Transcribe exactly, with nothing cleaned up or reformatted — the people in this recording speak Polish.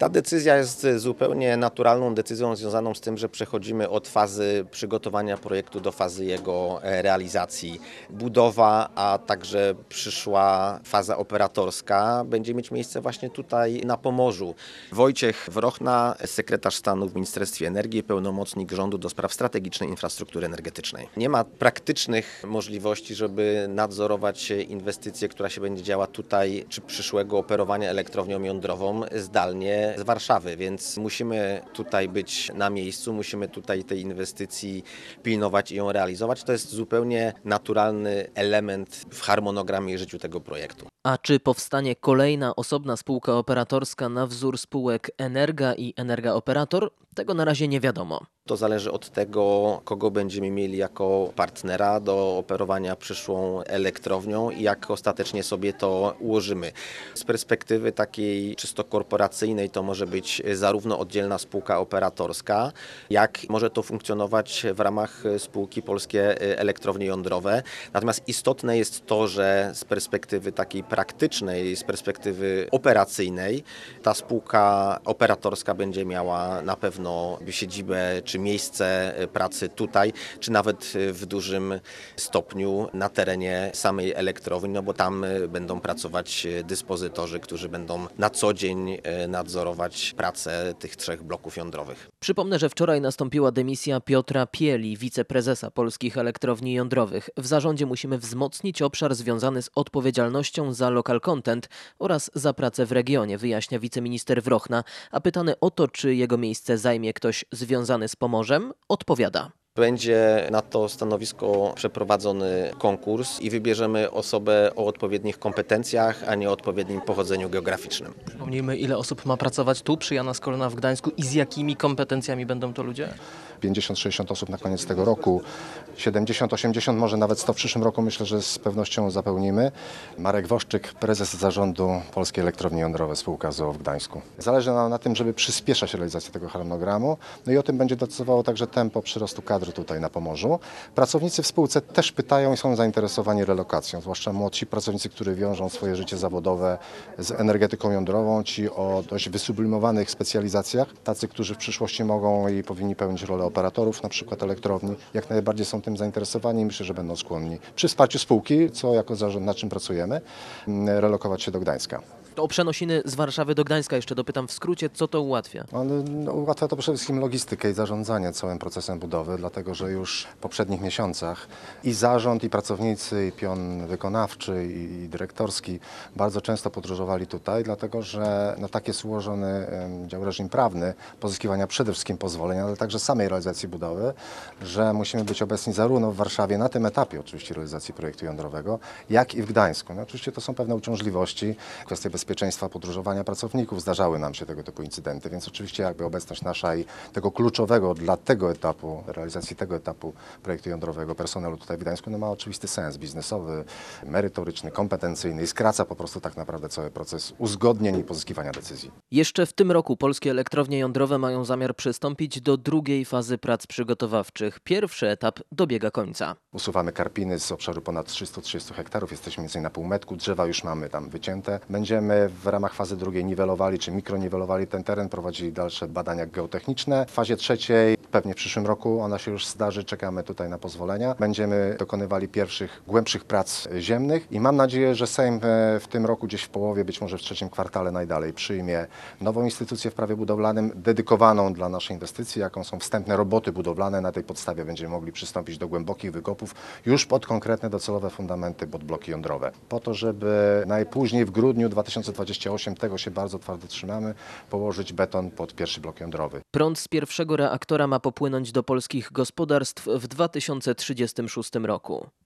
Ta decyzja jest zupełnie naturalną decyzją związaną z tym, że przechodzimy od fazy przygotowania projektu do fazy jego realizacji. Budowa, a także przyszła faza operatorska będzie mieć miejsce właśnie tutaj na Pomorzu. Wojciech Wrochna, sekretarz stanu w Ministerstwie Energii, pełnomocnik rządu do spraw strategicznej infrastruktury energetycznej. Nie ma praktycznych możliwości, żeby nadzorować inwestycję, która się będzie działa tutaj, czy przyszłego operowania elektrownią jądrową zdalnie z Warszawy, więc musimy tutaj być na miejscu, musimy tutaj tej inwestycji pilnować i ją realizować. To jest zupełnie naturalny element w harmonogramie i życiu tego projektu. A czy powstanie kolejna osobna spółka operatorska na wzór spółek Energa i Energa Operator? Tego na razie nie wiadomo. To zależy od tego, kogo będziemy mieli jako partnera do operowania przyszłą elektrownią i jak ostatecznie sobie to ułożymy. Z perspektywy takiej czysto korporacyjnej to może być zarówno oddzielna spółka operatorska, jak może to funkcjonować w ramach spółki Polskie Elektrownie Jądrowe. Natomiast istotne jest to, że z perspektywy takiej praktycznej, z perspektywy operacyjnej, ta spółka operatorska będzie miała na pewno siedzibę czy miejsce pracy tutaj, czy nawet w dużym stopniu na terenie samej elektrowni, no bo tam będą pracować dyspozytorzy, którzy będą na co dzień nadzorować pracę tych trzech bloków jądrowych. Przypomnę, że wczoraj nastąpiła dymisja Piotra Pieli, wiceprezesa Polskich Elektrowni Jądrowych. W zarządzie musimy wzmocnić obszar związany z odpowiedzialnością za local content oraz za pracę w regionie, wyjaśnia wiceminister Wrochna, a pytany o to, czy jego miejsce zajmie ktoś związany z Pomorzem, odpowiada. Będzie na to stanowisko przeprowadzony konkurs i wybierzemy osobę o odpowiednich kompetencjach, a nie o odpowiednim pochodzeniu geograficznym. Przypomnijmy, ile osób ma pracować tu przy Jana Skolna w Gdańsku i z jakimi kompetencjami będą to ludzie? pięćdziesiąt sześćdziesiąt osób na koniec tego roku, siedemdziesiąt osiemdziesiąt, może nawet sto w przyszłym roku, myślę, że z pewnością zapełnimy. Marek Woszczyk, prezes zarządu Polskiej Elektrowni Jądrowej, spółka z o o w Gdańsku. Zależy nam na tym, żeby przyspieszać realizację tego harmonogramu, no i o tym będzie decydowało także tempo przyrostu kadr tutaj na Pomorzu. Pracownicy w spółce też pytają i są zainteresowani relokacją, zwłaszcza młodsi pracownicy, którzy wiążą swoje życie zawodowe z energetyką jądrową, ci o dość wysublimowanych specjalizacjach, tacy, którzy w przyszłości mogą i powinni pełnić rolę operatorów, na przykład elektrowni, jak najbardziej są tym zainteresowani i myślę, że będą skłonni przy wsparciu spółki, co jako zarząd, nad czym pracujemy, relokować się do Gdańska. To o przenosiny z Warszawy do Gdańska jeszcze dopytam w skrócie, co to ułatwia? No, ułatwia to przede wszystkim logistykę i zarządzanie całym procesem budowy, dlatego że już w poprzednich miesiącach i zarząd, i pracownicy, i pion wykonawczy, i, i dyrektorski bardzo często podróżowali tutaj, dlatego że no, tak jest ułożony um, dział reżim prawny pozyskiwania przede wszystkim pozwoleń, ale także samej realizacji budowy, że musimy być obecni zarówno w Warszawie na tym etapie oczywiście realizacji projektu jądrowego, jak i w Gdańsku. No, oczywiście to są pewne uciążliwości, kwestie bezpieczeństwa podróżowania pracowników, zdarzały nam się tego typu incydenty, więc oczywiście jakby obecność nasza i tego kluczowego dla tego etapu, realizacji tego etapu projektu jądrowego personelu tutaj w Gdańsku no ma oczywisty sens biznesowy, merytoryczny, kompetencyjny i skraca po prostu tak naprawdę cały proces uzgodnień i pozyskiwania decyzji. Jeszcze w tym roku polskie elektrownie jądrowe mają zamiar przystąpić do drugiej fazy prac przygotowawczych. Pierwszy etap dobiega końca. Usuwamy karpiny z obszaru ponad trzystu trzydziestu hektarów, jesteśmy mniej więcej na półmetku, drzewa już mamy tam wycięte. Będziemy w ramach fazy drugiej niwelowali czy mikroniwelowali ten teren, prowadzili dalsze badania geotechniczne. W fazie trzeciej, pewnie w przyszłym roku ona się już zdarzy, czekamy tutaj na pozwolenia. Będziemy dokonywali pierwszych, głębszych prac ziemnych i mam nadzieję, że Sejm w tym roku gdzieś w połowie, być może w trzecim kwartale najdalej przyjmie nową instytucję w prawie budowlanym, dedykowaną dla naszej inwestycji, jaką są wstępne roboty budowlane. Na tej podstawie będziemy mogli przystąpić do głębokich wykopów już pod konkretne docelowe fundamenty, pod bloki jądrowe. Po to, żeby najpóźniej w grudniu dwa tysiące dwudziestego ósmego, tego się bardzo twardo trzymamy, położyć beton pod pierwszy blok jądrowy. Prąd z pierwszego reaktora ma popłynąć do polskich gospodarstw w dwa tysiące trzydziestym szóstym roku.